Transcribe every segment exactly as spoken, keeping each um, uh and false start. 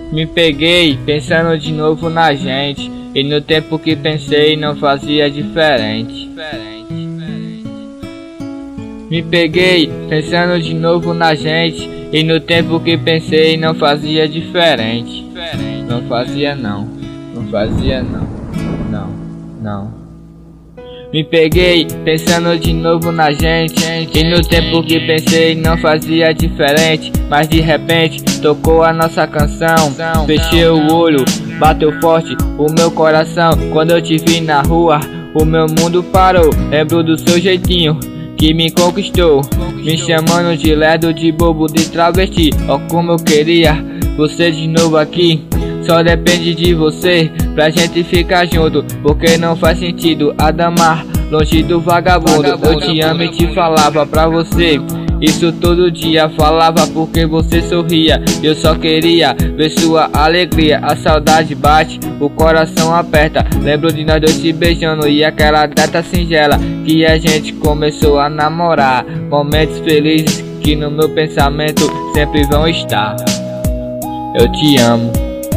Me peguei pensando de novo na gente, e no tempo que pensei não fazia diferente. Me peguei pensando de novo na gente, e no tempo que pensei não fazia diferente. Não fazia não, não fazia não, não, não. Me peguei pensando de novo na gente, e no tempo que pensei não fazia diferente. Mas de repente tocou a nossa canção, fechei o olho, bateu forte o meu coração. Quando eu te vi na rua, o meu mundo parou. Lembro do seu jeitinho que me conquistou, me chamando de lerdo, de bobo, de travesti. Ó como eu queria você de novo aqui. Só depende de você pra gente ficar junto, porque não faz sentido adamar longe do vagabundo. Eu te amo e te falava pra você isso todo dia, falava porque você sorria. Eu só queria ver sua alegria. A saudade bate, o coração aperta. Lembro de nós dois se beijando e aquela data singela que a gente começou a namorar. Momentos felizes que no meu pensamento sempre vão estar. Eu te amo.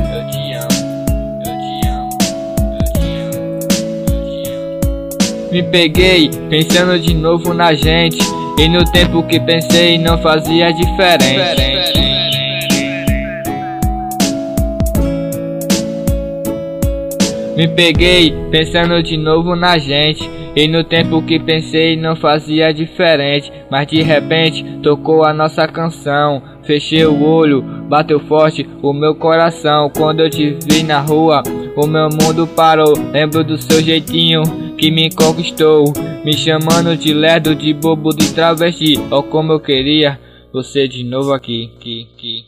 Me peguei pensando de novo na gente, e no tempo que pensei não fazia diferente. Me peguei pensando de novo na gente, e no tempo que pensei não fazia diferente. Mas de repente tocou a nossa canção, fechei o olho, bateu forte o meu coração. Quando eu te vi na rua, o meu mundo parou. Lembro do seu jeitinho que me conquistou, me chamando de lerdo, de bobo, de travesti. Ó como eu queria você de novo aqui, aqui, aqui.